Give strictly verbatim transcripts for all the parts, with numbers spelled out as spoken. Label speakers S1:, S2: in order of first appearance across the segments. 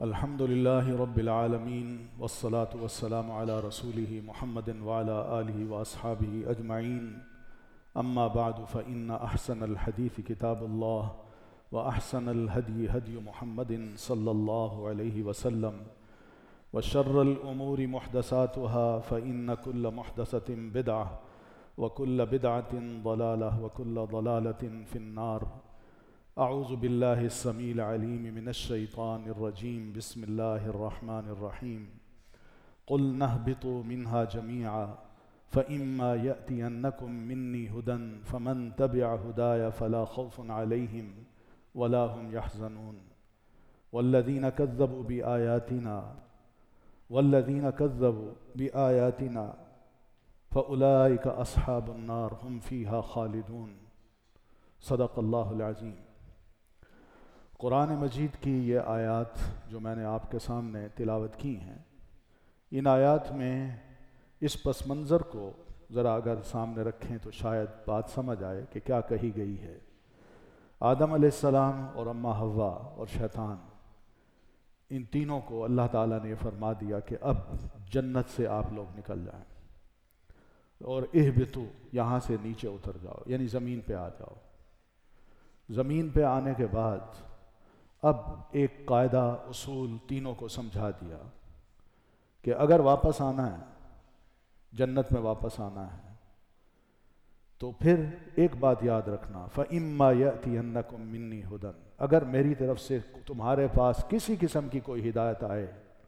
S1: الحمد لله رب العالمين والصلاة والسلام على رسوله محمد وعلى آله وأصحابه أجمعين. أما بعد فإن أحسن الحديث كتاب الله وأحسن الهدي هدي محمد صلى الله عليه وسلم وشر الأمور محدثاتها فإن كل محدثة بدعة وكل بدعة ضلالة وكل ضلالة في النار. اعوذ باللہ السمیع العلیم من الشیطان الرجیم. بسم اللہ الرحمن الرحیم. قلنا اهبطوا منها جميعا فإما يأتينكم مني هدى فمن تبع هداي فلا خوف عليهم ولا هم يحزنون. والذين كذبوا بآياتنا والذين كذبوا بآياتنا فأولئك أصحاب النار هم فيها خالدون. صدق اللہ العظیم. قرآن مجید کی یہ آیات جو میں نے آپ کے سامنے تلاوت کی ہیں، ان آیات میں اس پس منظر کو ذرا اگر سامنے رکھیں تو شاید بات سمجھ آئے کہ کیا کہی گئی ہے. آدم علیہ السلام اور اماں حوا اور شیطان، ان تینوں کو اللہ تعالیٰ نے یہ فرما دیا کہ اب جنت سے آپ لوگ نکل جائیں اور اہبطوا، یہاں سے نیچے اتر جاؤ، یعنی زمین پہ آ جاؤ. زمین پہ آنے کے بعد اب ایک قاعدہ اصول تینوں کو سمجھا دیا کہ اگر واپس آنا ہے، جنت میں واپس آنا ہے، تو پھر ایک بات یاد رکھنا، فَإِمَّا يَأْتِيَنَّكُم مِّنِّي هُدًى، اگر میری طرف سے تمہارے پاس کسی قسم کی کوئی ہدایت آئے،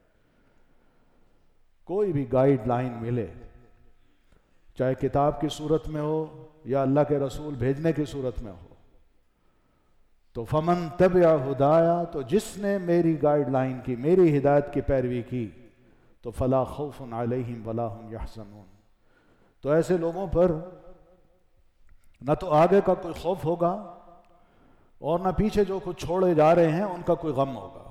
S1: کوئی بھی گائیڈ لائن ملے، چاہے کتاب کی صورت میں ہو یا اللہ کے رسول بھیجنے کی صورت میں ہو، تو فمن تبع ہدایا، تو جس نے میری گائیڈ لائن کی، میری ہدایت کی پیروی کی، تو فلا خوف علیہم ولا هم یحزنون، تو ایسے لوگوں پر نہ تو آگے کا کوئی خوف ہوگا اور نہ پیچھے جو کچھ چھوڑے جا رہے ہیں ان کا کوئی غم ہوگا.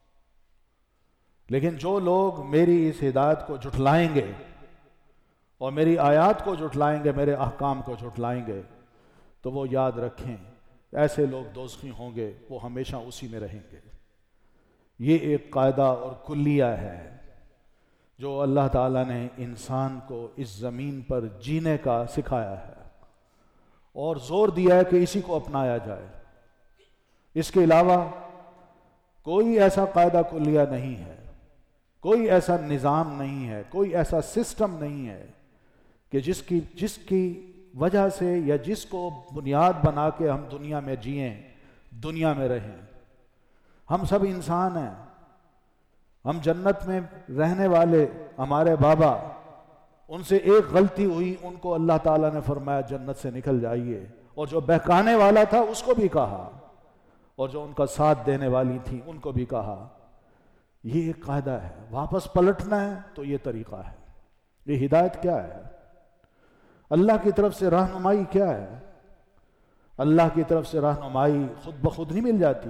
S1: لیکن جو لوگ میری اس ہدایت کو جھٹلائیں گے اور میری آیات کو جھٹلائیں گے، میرے احکام کو جھٹلائیں گے، تو وہ یاد رکھیں ایسے لوگ دوزخی ہوں گے، وہ ہمیشہ اسی میں رہیں گے. یہ ایک قاعدہ اور کلیہ ہے جو اللہ تعالیٰ نے انسان کو اس زمین پر جینے کا سکھایا ہے اور زور دیا ہے کہ اسی کو اپنایا جائے. اس کے علاوہ کوئی ایسا قاعدہ کلیہ نہیں ہے، کوئی ایسا نظام نہیں ہے، کوئی ایسا سسٹم نہیں ہے کہ جس کی جس کی وجہ سے یا جس کو بنیاد بنا کے ہم دنیا میں جئیں، دنیا میں رہیں. ہم سب انسان ہیں، ہم جنت میں رہنے والے ہمارے بابا، ان سے ایک غلطی ہوئی، ان کو اللہ تعالیٰ نے فرمایا جنت سے نکل جائیے، اور جو بہکانے والا تھا اس کو بھی کہا، اور جو ان کا ساتھ دینے والی تھی ان کو بھی کہا. یہ ایک قاعدہ ہے. واپس پلٹنا ہے تو یہ طریقہ ہے. یہ ہدایت کیا ہے؟ اللہ کی طرف سے رہنمائی کیا ہے؟ اللہ کی طرف سے رہنمائی خود بخود نہیں مل جاتی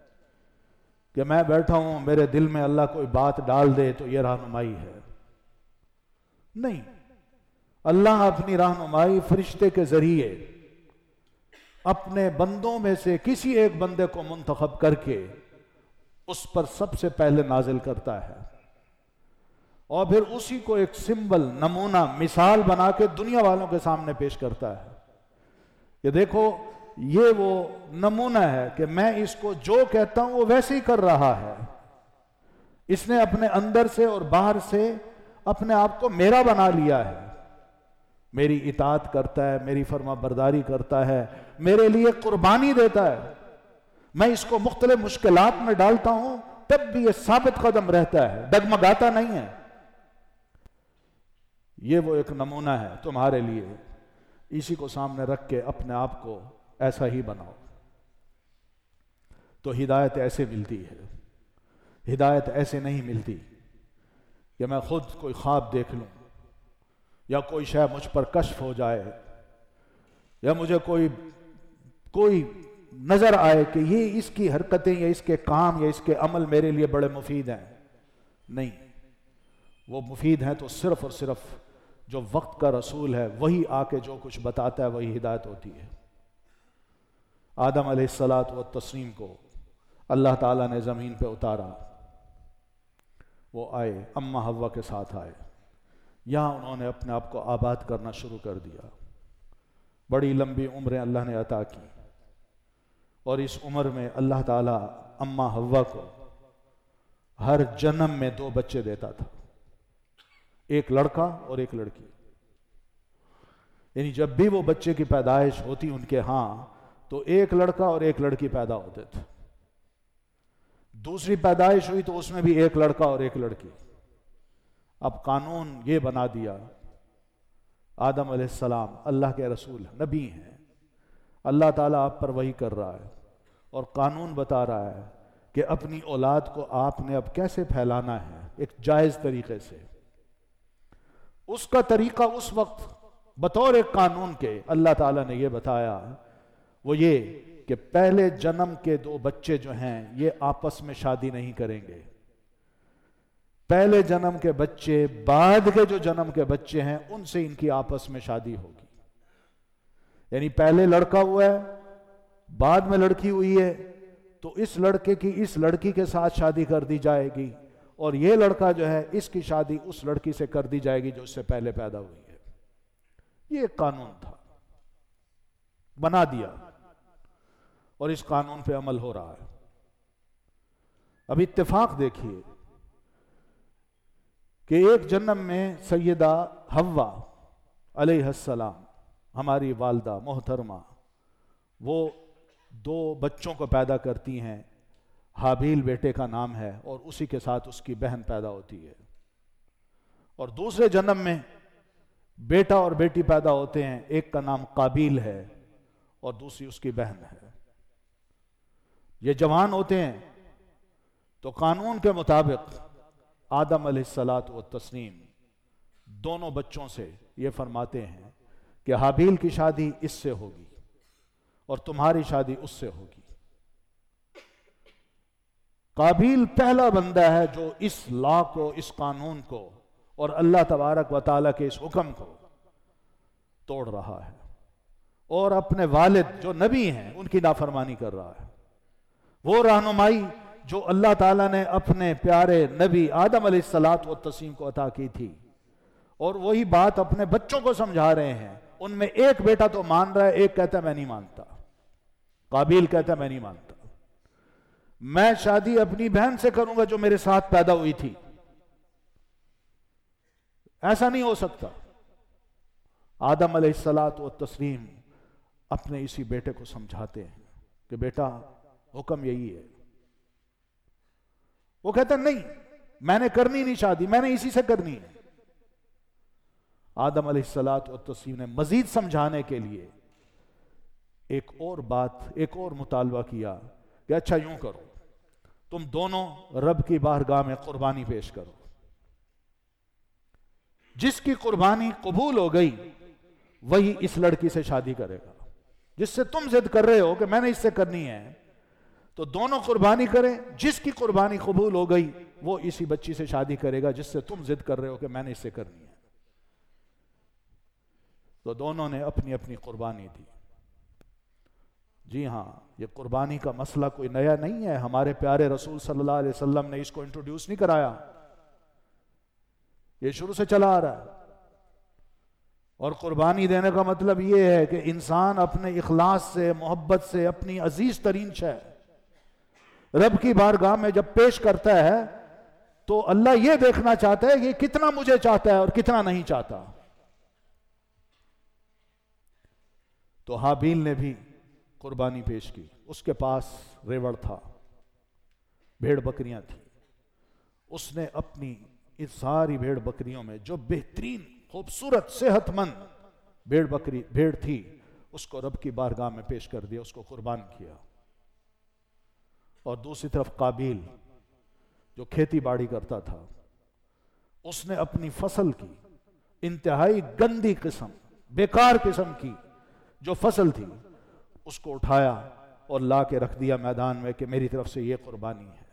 S1: کہ میں بیٹھا ہوں میرے دل میں اللہ کوئی بات ڈال دے تو یہ رہنمائی ہے. نہیں، اللہ اپنی رہنمائی فرشتے کے ذریعے اپنے بندوں میں سے کسی ایک بندے کو منتخب کر کے اس پر سب سے پہلے نازل کرتا ہے، اور پھر اسی کو ایک سمبل، نمونہ، مثال بنا کے دنیا والوں کے سامنے پیش کرتا ہے. یہ دیکھو، یہ وہ نمونہ ہے کہ میں اس کو جو کہتا ہوں وہ ویسے ہی کر رہا ہے. اس نے اپنے اندر سے اور باہر سے اپنے آپ کو میرا بنا لیا ہے. میری اطاعت کرتا ہے، میری فرما برداری کرتا ہے، میرے لیے قربانی دیتا ہے. میں اس کو مختلف مشکلات میں ڈالتا ہوں تب بھی یہ ثابت قدم رہتا ہے، ڈگمگاتا نہیں ہے. یہ وہ ایک نمونہ ہے تمہارے لیے. اسی کو سامنے رکھ کے اپنے آپ کو ایسا ہی بناؤ. تو ہدایت ایسے ملتی ہے. ہدایت ایسے نہیں ملتی کہ میں خود کوئی خواب دیکھ لوں یا کوئی شے مجھ پر کشف ہو جائے یا مجھے کوئی کوئی نظر آئے کہ یہ اس کی حرکتیں یا اس کے کام یا اس کے عمل میرے لیے بڑے مفید ہیں. نہیں، وہ مفید ہیں تو صرف اور صرف جو وقت کا رسول ہے وہی آ کے جو کچھ بتاتا ہے وہی ہدایت ہوتی ہے. آدم علیہ الصلاۃ والتسلیم کو اللہ تعالیٰ نے زمین پہ اتارا، وہ آئے، اماں حوا کے ساتھ آئے، یہاں انہوں نے اپنے آپ کو آباد کرنا شروع کر دیا، بڑی لمبی عمریں اللہ نے عطا کی، اور اس عمر میں اللہ تعالیٰ اماں حوا کو ہر جنم میں دو بچے دیتا تھا، ایک لڑکا اور ایک لڑکی، یعنی جب بھی وہ بچے کی پیدائش ہوتی ان کے ہاں تو ایک لڑکا اور ایک لڑکی پیدا ہوتے تھے، دوسری پیدائش ہوئی تو اس میں بھی ایک لڑکا اور ایک لڑکی۔ اب قانون یہ بنا دیا، آدم علیہ السلام اللہ کے رسول نبی ہیں، اللہ تعالیٰ آپ پر وحی کر رہا ہے اور قانون بتا رہا ہے کہ اپنی اولاد کو آپ نے اب کیسے پھیلانا ہے ایک جائز طریقے سے۔ اس کا طریقہ اس وقت بطور ایک قانون کے اللہ تعالیٰ نے یہ بتایا، وہ یہ کہ پہلے جنم کے دو بچے جو ہیں یہ آپس میں شادی نہیں کریں گے، پہلے جنم کے بچے بعد کے جو جنم کے بچے ہیں ان سے ان کی آپس میں شادی ہوگی، یعنی پہلے لڑکا ہوا ہے بعد میں لڑکی ہوئی ہے تو اس لڑکے کی اس لڑکی کے ساتھ شادی کر دی جائے گی، اور یہ لڑکا جو ہے اس کی شادی اس لڑکی سے کر دی جائے گی جو اس سے پہلے پیدا ہوئی ہے۔ یہ ایک قانون تھا، بنا دیا، اور اس قانون پہ عمل ہو رہا ہے۔ اب اتفاق دیکھیے کہ ایک جنم میں سیدہ حوا علیہ السلام ہماری والدہ محترمہ وہ دو بچوں کو پیدا کرتی ہیں، حابیل بیٹے کا نام ہے اور اسی کے ساتھ اس کی بہن پیدا ہوتی ہے، اور دوسرے جنم میں بیٹا اور بیٹی پیدا ہوتے ہیں، ایک کا نام قابیل ہے اور دوسری اس کی بہن ہے۔ یہ جوان ہوتے ہیں تو قانون کے مطابق آدم علیہ الصلاۃ والتسلیم دونوں بچوں سے یہ فرماتے ہیں کہ حابیل کی شادی اس سے ہوگی اور تمہاری شادی اس سے ہوگی۔ قابیل پہلا بندہ ہے جو اس لا کو، اس قانون کو اور اللہ تبارک و تعالیٰ کے اس حکم کو توڑ رہا ہے، اور اپنے والد جو نبی ہیں ان کی نافرمانی کر رہا ہے۔ وہ رہنمائی جو اللہ تعالیٰ نے اپنے پیارے نبی آدم علیہ الصلاۃ والتسلیم کو عطا کی تھی، اور وہی بات اپنے بچوں کو سمجھا رہے ہیں۔ ان میں ایک بیٹا تو مان رہا ہے، ایک کہتا ہے میں نہیں مانتا۔ قابیل کہتا ہے میں نہیں مانتا، میں شادی اپنی بہن سے کروں گا جو میرے ساتھ پیدا ہوئی تھی، ایسا نہیں ہو سکتا۔ آدم علیہ الصلاۃ والتسلیم اپنے اسی بیٹے کو سمجھاتے ہیں کہ بیٹا حکم یہی ہے۔ وہ کہتا ہے نہیں، میں نے کرنی نہیں شادی، میں نے اسی سے کرنی ہے۔ آدم علیہ الصلاۃ والتسلیم نے مزید سمجھانے کے لیے ایک اور بات، ایک اور مطالبہ کیا کہ اچھا یوں کرو، تم دونوں رب کی بارگاہ میں قربانی پیش کرو، جس کی قربانی قبول ہو گئی وہی اس لڑکی سے شادی کرے گا، جس سے تم ضد کر رہے ہو کہ میں نے اس سے کرنی ہے، تو دونوں قربانی کریں، جس کی قربانی قبول ہو گئی وہ اسی بچی سے شادی کرے گا جس سے تم ضد کر رہے ہو کہ میں نے اس سے کرنی ہے۔ تو دونوں نے اپنی اپنی قربانی دی۔ جی ہاں، یہ قربانی کا مسئلہ کوئی نیا نہیں ہے، ہمارے پیارے رسول صلی اللہ علیہ وسلم نے اس کو انٹروڈیوس نہیں کرایا، یہ شروع سے چلا آ رہا ہے۔ اور قربانی دینے کا مطلب یہ ہے کہ انسان اپنے اخلاص سے، محبت سے اپنی عزیز ترین شے رب کی بارگاہ میں جب پیش کرتا ہے تو اللہ یہ دیکھنا چاہتا ہے کہ کتنا مجھے چاہتا ہے اور کتنا نہیں چاہتا۔ تو حابیل نے بھی قربانی پیش کی، اس کے پاس ریوڑ تھا، بھیڑ بکریاں تھیں، اس نے اپنی اس ساری بھیڑ بکریوں میں جو بہترین خوبصورت صحت مند بھیڑ بکری بھیڑ تھی اس کو رب کی بارگاہ میں پیش کر دیا، اس کو قربان کیا۔ اور دوسری طرف قابیل جو کھیتی باڑی کرتا تھا، اس نے اپنی فصل کی انتہائی گندی قسم، بیکار قسم کی جو فصل تھی اس کو اٹھایا اور لا کے رکھ دیا میدان میں کہ میری طرف سے یہ قربانی ہے۔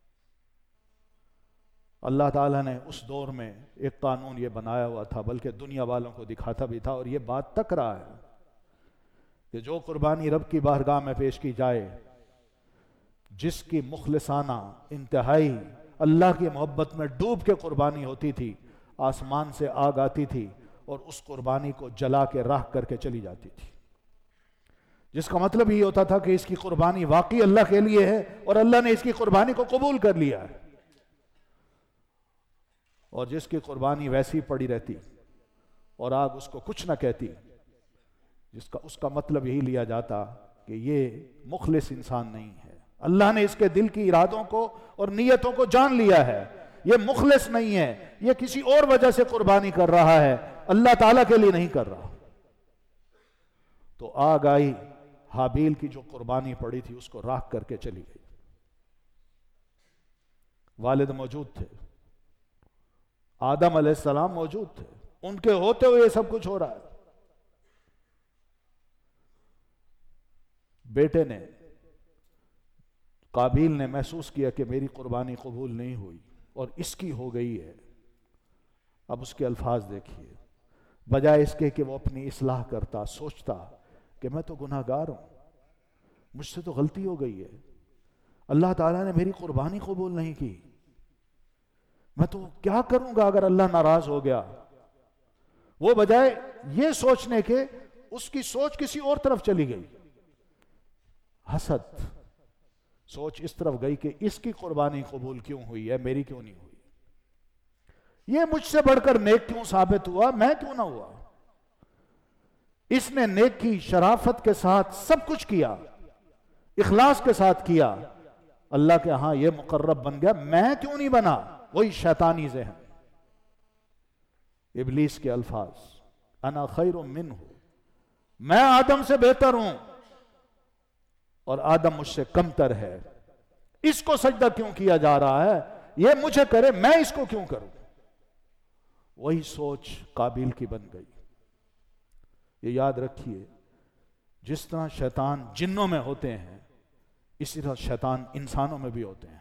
S1: اللہ تعالیٰ نے اس دور میں ایک قانون یہ بنایا ہوا تھا، بلکہ دنیا والوں کو دکھاتا بھی تھا، اور یہ بات تک رہا ہے کہ جو قربانی رب کی بارگاہ میں پیش کی جائے، جس کی مخلصانہ انتہائی اللہ کی محبت میں ڈوب کے قربانی ہوتی تھی، آسمان سے آگ آتی تھی اور اس قربانی کو جلا کے راکھ کر کے چلی جاتی تھی، جس کا مطلب یہ ہوتا تھا کہ اس کی قربانی واقعی اللہ کے لیے ہے اور اللہ نے اس کی قربانی کو قبول کر لیا ہے۔ اور جس کی قربانی ویسی پڑی رہتی اور آگ اس کو کچھ نہ کہتی، جس کا اس کا مطلب یہی لیا جاتا کہ یہ مخلص انسان نہیں ہے، اللہ نے اس کے دل کی ارادوں کو اور نیتوں کو جان لیا ہے، یہ مخلص نہیں ہے، یہ کسی اور وجہ سے قربانی کر رہا ہے، اللہ تعالیٰ کے لیے نہیں کر رہا۔ تو آگ آئی، حابیل کی جو قربانی پڑی تھی اس کو راکھ کر کے چلی گئی۔ والد موجود تھے، آدم علیہ السلام موجود تھے، ان کے ہوتے ہوئے یہ سب کچھ ہو رہا ہے۔ بیٹے نے، قابیل نے محسوس کیا کہ میری قربانی قبول نہیں ہوئی اور اس کی ہو گئی ہے۔ اب اس کے الفاظ دیکھیے، بجائے اس کے کہ وہ اپنی اصلاح کرتا، سوچتا کہ میں تو گناہ گار ہوں، مجھ سے تو غلطی ہو گئی ہے، اللہ تعالیٰ نے میری قربانی قبول نہیں کی، میں تو کیا کروں گا اگر اللہ ناراض ہو گیا، وہ بجائے یہ سوچنے کے اس کی سوچ کسی اور طرف چلی گئی۔ حسد، سوچ اس طرف گئی کہ اس کی قربانی قبول کیوں ہوئی ہے، میری کیوں نہیں ہوئی، یہ مجھ سے بڑھ کر نیک کیوں ثابت ہوا، میں کیوں نہ ہوا۔ اس نے نیکی شرافت کے ساتھ سب کچھ کیا، اخلاص کے ساتھ کیا، اللہ کے ہاں یہ مقرب بن گیا، میں کیوں نہیں بنا۔ وہی شیطانی ذہن، ابلیس کے الفاظ، انا خیر منہ، میں آدم سے بہتر ہوں اور آدم مجھ سے کمتر ہے، اس کو سجدہ کیوں کیا جا رہا ہے، یہ مجھے کرے، میں اس کو کیوں کروں۔ وہی سوچ قابیل کی بن گئی۔ یہ یاد رکھیے، جس طرح شیطان جنوں میں ہوتے ہیں اسی طرح شیطان انسانوں میں بھی ہوتے ہیں۔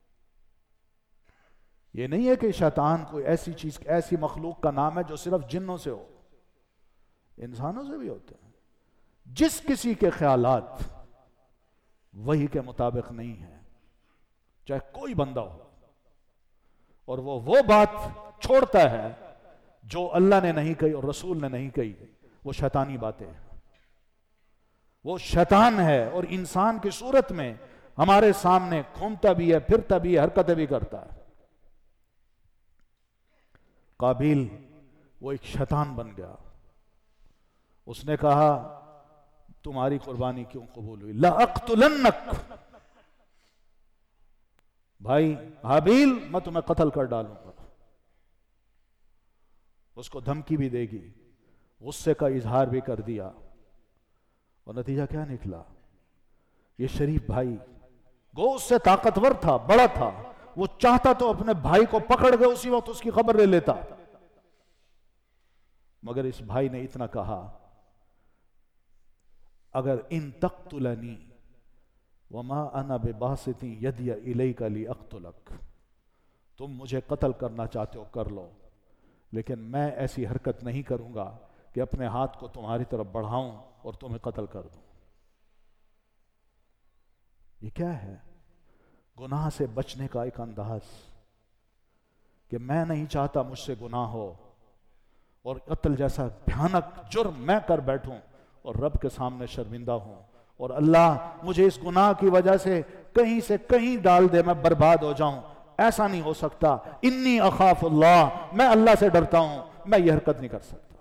S1: یہ نہیں ہے کہ شیطان کوئی ایسی چیز، ایسی مخلوق کا نام ہے جو صرف جنوں سے ہو، انسانوں سے بھی ہوتے ہیں۔ جس کسی کے خیالات وہی کے مطابق نہیں ہیں، چاہے کوئی بندہ ہو، اور وہ وہ بات چھوڑتا ہے جو اللہ نے نہیں کہی اور رسول نے نہیں کہی، وہ شیطانی باتیں ہیں، وہ شیطان ہے اور انسان کی صورت میں ہمارے سامنے گھومتا بھی ہے، پھرتا بھی ہے، حرکتیں بھی کرتا ہے۔ قابیل وہ ایک شیطان بن گیا، اس نے کہا تمہاری قربانی کیوں قبول ہوئی، لَأَقْتُلَنَّكَ، بھائی حابیل میں تمہیں قتل کر ڈالوں گا۔ اس کو دھمکی بھی دے گی، غصے کا اظہار بھی کر دیا، اور نتیجہ کیا نکلا؟ یہ شریف بھائی گو اس سے طاقتور تھا، بڑا تھا، وہ چاہتا تو اپنے بھائی کو پکڑ کے اسی وقت اس کی خبر لے لیتا، مگر اس بھائی نے اتنا کہا، اگر ان تقتلنی وما انا بباسط یدی الیک لاقتلک، تم مجھے قتل کرنا چاہتے ہو کر لو، لیکن میں ایسی حرکت نہیں کروں گا کہ اپنے ہاتھ کو تمہاری طرف بڑھاؤں اور تمہیں قتل کر دوں۔ یہ کیا ہے؟ گناہ سے بچنے کا ایک انداز، کہ میں نہیں چاہتا مجھ سے گناہ ہو اور قتل جیسا بھیانک جرم میں کر بیٹھوں اور رب کے سامنے شرمندہ ہوں، اور اللہ مجھے اس گناہ کی وجہ سے کہیں سے کہیں ڈال دے، میں برباد ہو جاؤں۔ ایسا نہیں ہو سکتا، انی اخاف اللہ، میں اللہ سے ڈرتا ہوں، میں یہ حرکت نہیں کر سکتا۔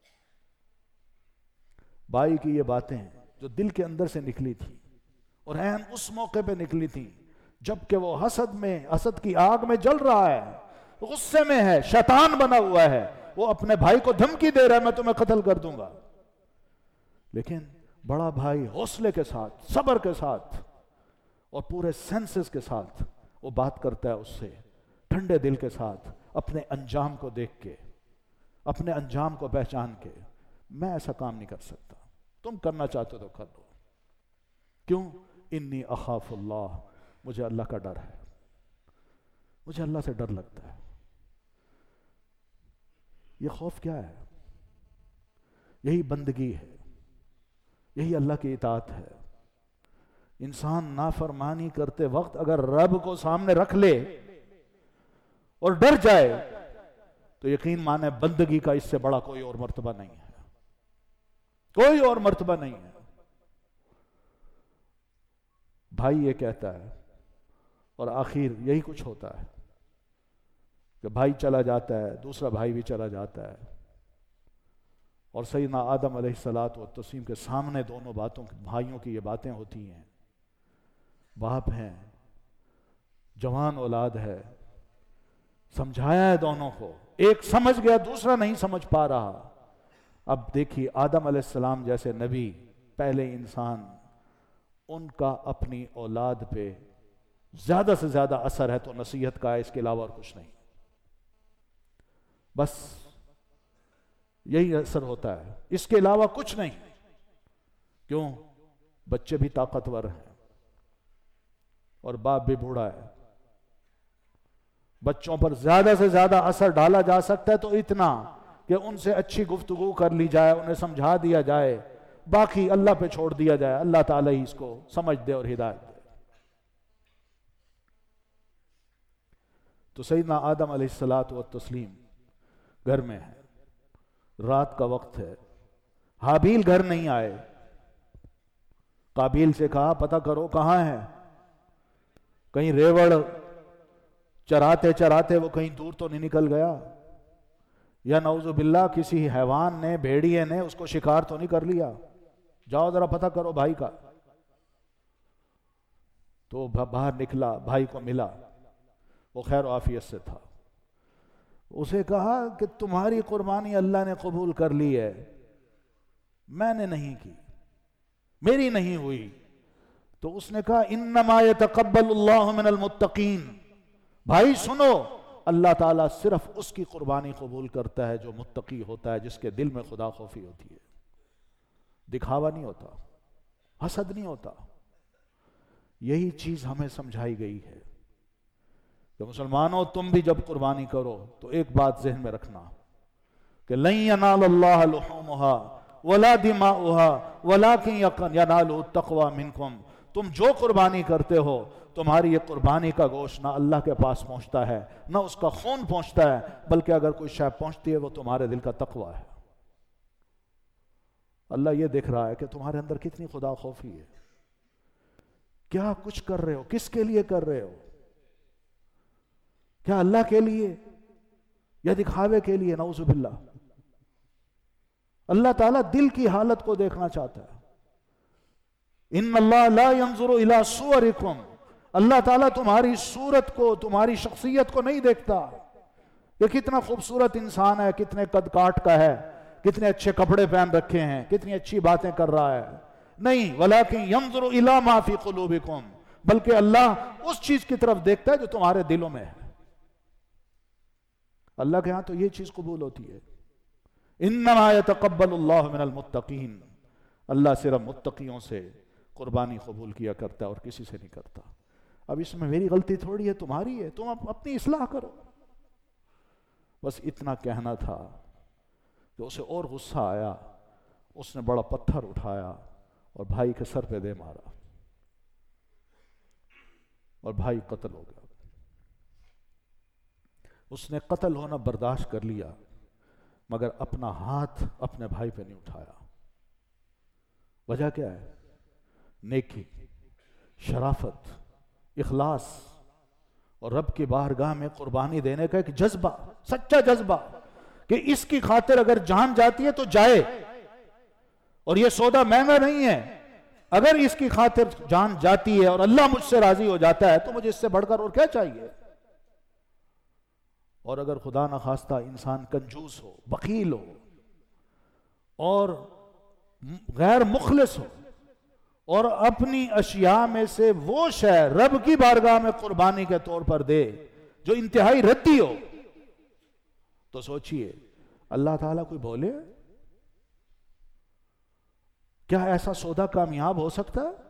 S1: بھائی کی یہ باتیں جو دل کے اندر سے نکلی تھی، اور عین اس موقع پہ نکلی تھی جبکہ وہ حسد میں، حسد کی آگ میں جل رہا ہے، غصے میں ہے، شیطان بنا ہوا ہے، وہ اپنے بھائی کو دھمکی دے رہا ہے میں تمہیں قتل کر دوں گا، لیکن بڑا بھائی حوصلے کے ساتھ، صبر کے ساتھ اور پورے سینسز کے ساتھ وہ بات کرتا ہے اس سے، ٹھنڈے دل کے ساتھ، اپنے انجام کو دیکھ کے، اپنے انجام کو پہچان کے، میں ایسا کام نہیں کر سکتا، تم کرنا چاہتے ہو تو کر دو۔ کیوں؟ انی اخاف اللہ، مجھے اللہ کا ڈر ہے، مجھے اللہ سے ڈر لگتا ہے۔ یہ خوف کیا ہے؟ یہی بندگی ہے، یہی اللہ کی اطاعت ہے۔ انسان نافرمانی کرتے وقت اگر رب کو سامنے رکھ لے اور ڈر جائے تو یقین مانے بندگی کا اس سے بڑا کوئی اور مرتبہ نہیں ہے، کوئی اور مرتبہ نہیں ہے۔ بھائی یہ کہتا ہے اور آخر یہی کچھ ہوتا ہے کہ بھائی چلا جاتا ہے، دوسرا بھائی بھی چلا جاتا ہے، اور سیدنا آدم علیہ الصلوۃ والتسلیم کے سامنے دونوں باتوں بھائیوں کی یہ باتیں ہوتی ہیں۔ باپ ہیں، جوان اولاد ہے، سمجھایا ہے دونوں کو، ایک سمجھ گیا دوسرا نہیں سمجھ پا رہا۔ اب دیکھیے آدم علیہ السلام جیسے نبی، پہلے انسان، ان کا اپنی اولاد پہ زیادہ سے زیادہ اثر ہے تو نصیحت کا ہے، اس کے علاوہ اور کچھ نہیں، بس یہی اثر ہوتا ہے، اس کے علاوہ کچھ نہیں۔ کیوں؟ بچے بھی طاقتور ہیں اور باپ بھی بوڑھا ہے۔ بچوں پر زیادہ سے زیادہ اثر ڈالا جا سکتا ہے تو اتنا کہ ان سے اچھی گفتگو کر لی جائے، انہیں سمجھا دیا جائے، باقی اللہ پہ چھوڑ دیا جائے، اللہ تعالیٰ ہی اس کو سمجھ دے اور ہدایت دے۔ تو سیدنا آدم علیہ الصلوۃ والتسلیم گھر میں ہے، رات کا وقت ہے، حابیل گھر نہیں آئے۔ قابیل سے کہا پتہ کرو کہاں ہے، کہیں ریوڑ چراتے چراتے وہ کہیں دور تو نہیں نکل گیا، یا نعوذ باللہ کسی حیوان نے، بھیڑیے نے اس کو شکار تو نہیں کر لیا، جاؤ ذرا پتہ کرو بھائی کا۔ تو باہر نکلا، بھائی کو ملا، وہ خیر و عافیت سے تھا۔ اسے کہا کہ تمہاری قربانی اللہ نے قبول کر لی ہے، میں نے نہیں کی، میری نہیں ہوئی۔ تو اس نے کہا انما یتقبل اللہ من المتقین، بھائی سنو، اللہ تعالیٰ صرف اس کی قربانی قبول کرتا ہے جو متقی ہوتا ہے، جس کے دل میں خدا خوفی ہوتی ہے، دکھاوا نہیں ہوتا، حسد نہیں ہوتا۔ یہی چیز ہمیں سمجھائی گئی ہے کہ مسلمانوں تم بھی جب قربانی کرو تو ایک بات ذہن میں رکھنا کہ لن ینال اللہ لحومها ولا دماؤها ولکن ینالہ التقوی منکم، تم جو قربانی کرتے ہو تمہاری یہ قربانی کا گوشت نہ اللہ کے پاس پہنچتا ہے نہ اس کا خون پہنچتا ہے، بلکہ اگر کوئی شے پہنچتی ہے وہ تمہارے دل کا تقوی ہے۔ اللہ یہ دیکھ رہا ہے کہ تمہارے اندر کتنی خدا خوفی ہے، کیا کچھ کر رہے ہو، کس کے لیے کر رہے ہو، کیا اللہ کے لیے یا دکھاوے کے لیے؟ نعوذ باللہ۔ اللہ تعالیٰ دل کی حالت کو دیکھنا چاہتا ہے۔ ان اللہ لا ينظر الى صورکم، اللہ تعالیٰ تمہاری صورت کو، تمہاری شخصیت کو نہیں دیکھتا کہ کتنا خوبصورت انسان ہے، کتنے قد کاٹ کا ہے، کتنے اچھے کپڑے پہن رکھے ہیں، کتنی اچھی باتیں کر رہا ہے، نہیں، ولیکن ينظر الى ما فی قلوبکم، بلکہ اللہ اس چیز کی طرف دیکھتا ہے جو تمہارے دلوں میں ہے۔ اللہ کے ہاں تو یہ چیز قبول ہوتی ہے۔ انما یتقبل اللہ من المتقین، اللہ صرف متقیوں سے قربانی قبول کیا کرتا ہے اور کسی سے نہیں کرتا۔ اب اس میں میری غلطی تھوڑی ہے، تمہاری ہے، تم اپنی اصلاح کرو۔ بس اتنا کہنا تھا کہ اسے اور غصہ آیا، اس نے بڑا پتھر اٹھایا اور بھائی کے سر پہ دے مارا اور بھائی قتل ہو گیا۔ اس نے قتل ہونا برداشت کر لیا مگر اپنا ہاتھ اپنے بھائی پہ نہیں اٹھایا۔ وجہ کیا ہے؟ نیکی، شرافت، اخلاص اور رب کی بارگاہ میں قربانی دینے کا ایک جذبہ، سچا جذبہ کہ اس کی خاطر اگر جان جاتی ہے تو جائے، اور یہ سودا مہنگا نہیں ہے، اگر اس کی خاطر جان جاتی ہے اور اللہ مجھ سے راضی ہو جاتا ہے تو مجھے اس سے بڑھ کر اور کیا چاہیے۔ اور اگر خدا نخواستہ انسان کنجوس ہو، بخیل ہو اور غیر مخلص ہو اور اپنی اشیاء میں سے وہ شے رب کی بارگاہ میں قربانی کے طور پر دے جو انتہائی ردی ہو، تو سوچئے اللہ تعالیٰ کوئی بولے؟ کیا ایسا سودا کامیاب ہو سکتا ہے؟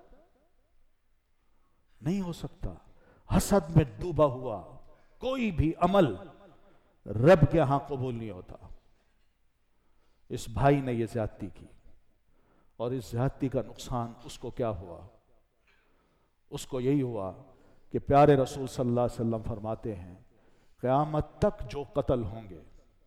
S1: نہیں ہو سکتا۔ حسد میں ڈوبا ہوا کوئی بھی عمل رب کے ہاں قبول نہیں ہوتا۔ اس بھائی نے یہ زیادتی کی اور اس زیادتی کا نقصان اس کو کیا ہوا؟ اس کو یہی ہوا کہ پیارے رسول صلی اللہ علیہ وسلم فرماتے ہیں قیامت تک جو قتل ہوں گے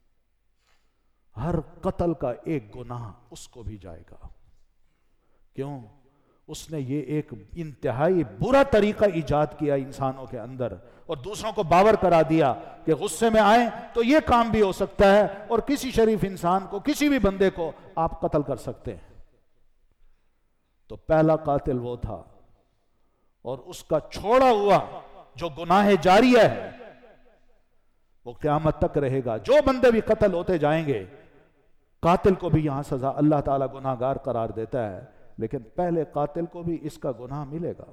S1: ہر قتل کا ایک گناہ اس کو بھی جائے گا. کیوں؟ اس نے یہ ایک انتہائی برا طریقہ ایجاد کیا انسانوں کے اندر اور دوسروں کو باور کرا دیا کہ غصے میں آئیں تو یہ کام بھی ہو سکتا ہے اور کسی شریف انسان کو کسی بھی بندے کو آپ قتل کر سکتے ہیں. تو پہلا قاتل وہ تھا اور اس کا چھوڑا ہوا جو گناہ جاریہ ہے وہ قیامت تک رہے گا. جو بندے بھی قتل ہوتے جائیں گے قاتل کو بھی یہاں سزا اللہ تعالیٰ گناہ گار قرار دیتا ہے، لیکن پہلے قاتل کو بھی اس کا گناہ ملے گا.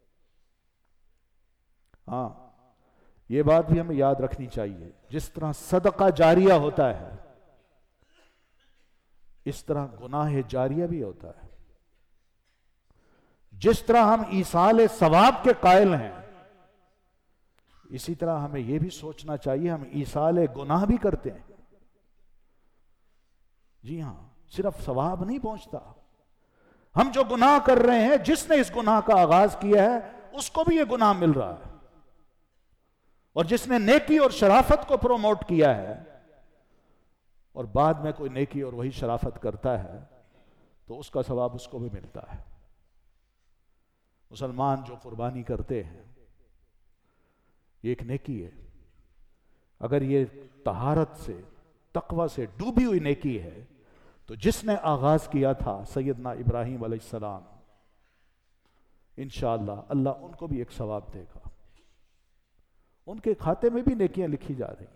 S1: ہاں یہ بات بھی ہمیں یاد رکھنی چاہیے. جس طرح صدقہ جاریہ ہوتا ہے اس طرح گناہ جاریہ بھی ہوتا ہے. جس طرح ہم ایصال ثواب کے قائل ہیں اسی طرح ہمیں یہ بھی سوچنا چاہیے ہم ایصال گناہ بھی کرتے ہیں. جی ہاں، صرف ثواب نہیں پہنچتا. ہم جو گناہ کر رہے ہیں جس نے اس گناہ کا آغاز کیا ہے اس کو بھی یہ گناہ مل رہا ہے، اور جس نے نیکی اور شرافت کو پروموٹ کیا ہے اور بعد میں کوئی نیکی اور وہی شرافت کرتا ہے تو اس کا ثواب اس کو بھی ملتا ہے. مسلمان جو قربانی کرتے ہیں یہ ایک نیکی ہے. اگر یہ طہارت سے تقوی سے ڈوبی ہوئی نیکی ہے تو جس نے آغاز کیا تھا سیدنا ابراہیم علیہ السلام، انشاءاللہ اللہ ان کو بھی ایک ثواب دے گا. ان کے کھاتے میں بھی نیکیاں لکھی جا رہی.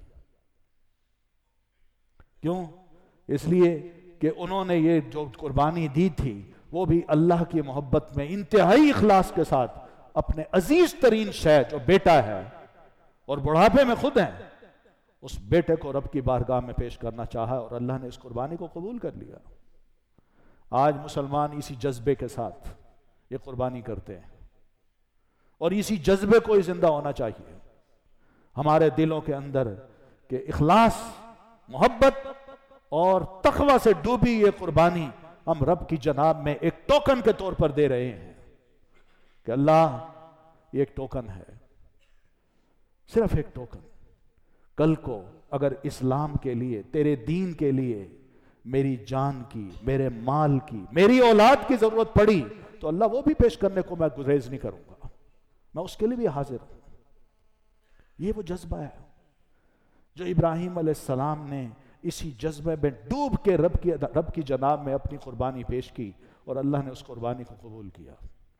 S1: کیوں؟ اس لیے کہ انہوں نے یہ جو قربانی دی تھی وہ بھی اللہ کی محبت میں انتہائی اخلاص کے ساتھ اپنے عزیز ترین شے جو بیٹا ہے اور بڑھاپے میں خود ہیں اس بیٹے کو رب کی بارگاہ میں پیش کرنا چاہا اور اللہ نے اس قربانی کو قبول کر لیا. آج مسلمان اسی جذبے کے ساتھ یہ قربانی کرتے ہیں اور اسی جذبے کو ہی زندہ ہونا چاہیے ہمارے دلوں کے اندر کہ اخلاص، محبت اور تقوی سے ڈوبی یہ قربانی ہم رب کی جناب میں ایک ٹوکن کے طور پر دے رہے ہیں کہ اللہ یہ ایک ٹوکن ہے، صرف ایک ٹوکن. کل کو اگر اسلام کے لیے، تیرے دین کے لیے میری جان کی، میرے مال کی، میری اولاد کی ضرورت پڑی تو اللہ وہ بھی پیش کرنے کو میں گریز نہیں کروں گا، میں اس کے لیے بھی حاضر ہوں. یہ وہ جذبہ ہے جو ابراہیم علیہ السلام نے اسی جذبے میں ڈوب کے رب کی رب کی جناب میں اپنی قربانی پیش کی اور اللہ نے اس قربانی کو قبول کیا.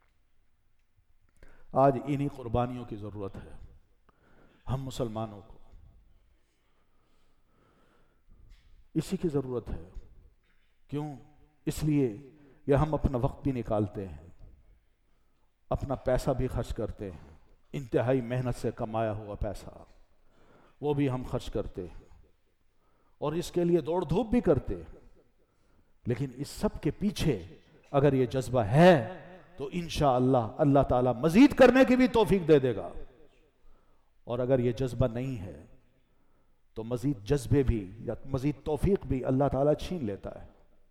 S1: آج انہی قربانیوں کی ضرورت ہے ہم مسلمانوں کو، اسی کی ضرورت ہے. کیوں؟ اس لیے کہ ہم اپنا وقت بھی نکالتے ہیں، اپنا پیسہ بھی خرچ کرتے ہیں، انتہائی محنت سے کمایا ہوا پیسہ وہ بھی ہم خرچ کرتے ہیں اور اس کے لیے دوڑ دھوپ بھی کرتے ہیں. لیکن اس سب کے پیچھے اگر یہ جذبہ ہے تو انشاءاللہ اللہ تعالیٰ مزید کرنے کی بھی توفیق دے دے گا، اور اگر یہ جذبہ نہیں ہے تو مزید جذبے بھی یا مزید توفیق بھی اللہ تعالیٰ چھین لیتا ہے.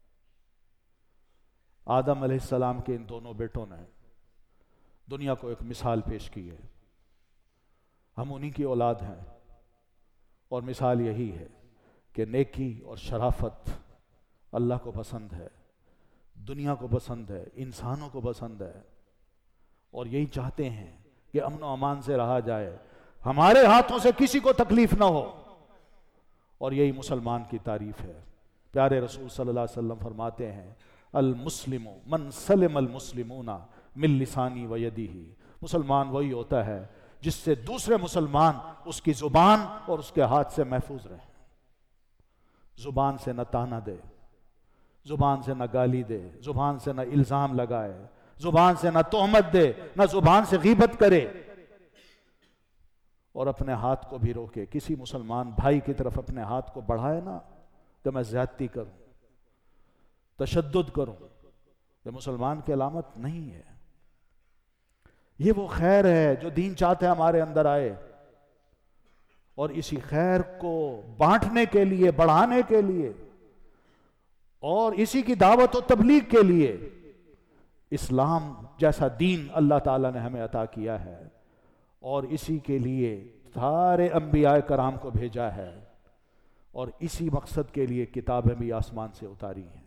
S1: آدم علیہ السلام کے ان دونوں بیٹوں نے دنیا کو ایک مثال پیش کی ہے. ہم انہی کی اولاد ہیں اور مثال یہی ہے کہ نیکی اور شرافت اللہ کو پسند ہے، دنیا کو پسند ہے، انسانوں کو پسند ہے، اور یہی چاہتے ہیں کہ امن و امان سے رہا جائے، ہمارے ہاتھوں سے کسی کو تکلیف نہ ہو، اور یہی مسلمان کی تعریف ہے. پیارے رسول صلی اللہ علیہ وسلم فرماتے ہیں المسلم من سلم المسلمون من لسانی و یدہ. مسلمان وہی ہوتا ہے جس سے دوسرے مسلمان اس کی زبان اور اس کے ہاتھ سے محفوظ رہے. زبان سے نہ تانا دے، زبان سے نہ گالی دے، زبان سے نہ الزام لگائے، زبان سے نہ تہمت دے، نہ زبان سے غیبت کرے، اور اپنے ہاتھ کو بھی روکے. کسی مسلمان بھائی کی طرف اپنے ہاتھ کو بڑھائے نا کہ میں زیادتی کروں، تشدد کروں، یہ مسلمان کی علامت نہیں ہے. یہ وہ خیر ہے جو دین چاہتے ہمارے اندر آئے، اور اسی خیر کو بانٹنے کے لیے، بڑھانے کے لیے، اور اسی کی دعوت و تبلیغ کے لیے اسلام جیسا دین اللہ تعالیٰ نے ہمیں عطا کیا ہے، اور اسی کے لیے سارے انبیاء کرام کو بھیجا ہے، اور اسی مقصد کے لیے کتابیں بھی آسمان سے اتاری ہیں۔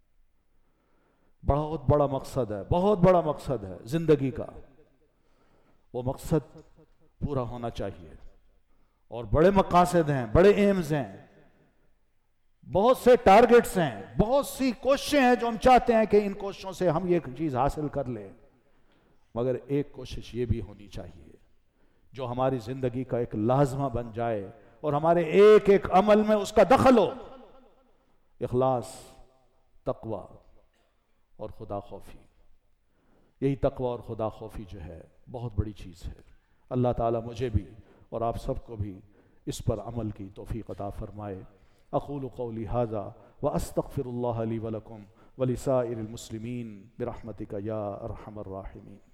S1: بہت بڑا مقصد ہے، بہت بڑا مقصد ہے زندگی کا، وہ مقصد پورا ہونا چاہیے، اور بڑے مقاصد ہیں، بڑے ایمز ہیں، بہت سے ٹارگٹس ہیں، بہت سی کوششیں ہیں جو ہم چاہتے ہیں کہ ان کوششوں سے ہم یہ چیز حاصل کر لیں، مگر ایک کوشش یہ بھی ہونی چاہیے جو ہماری زندگی کا ایک لازمہ بن جائے اور ہمارے ایک ایک عمل میں اس کا دخل ہو، اخلاص، تقوی اور خدا خوفی۔ یہی تقوی اور خدا خوفی جو ہے بہت بڑی چیز ہے۔ اللہ تعالیٰ مجھے بھی اور آپ سب کو بھی اس پر عمل کی توفیق عطا فرمائے۔ اقول قولی ھذا واستغفر اللہ لی ولکم ولسائر المسلمین برحمتک یا ارحم الراحمین۔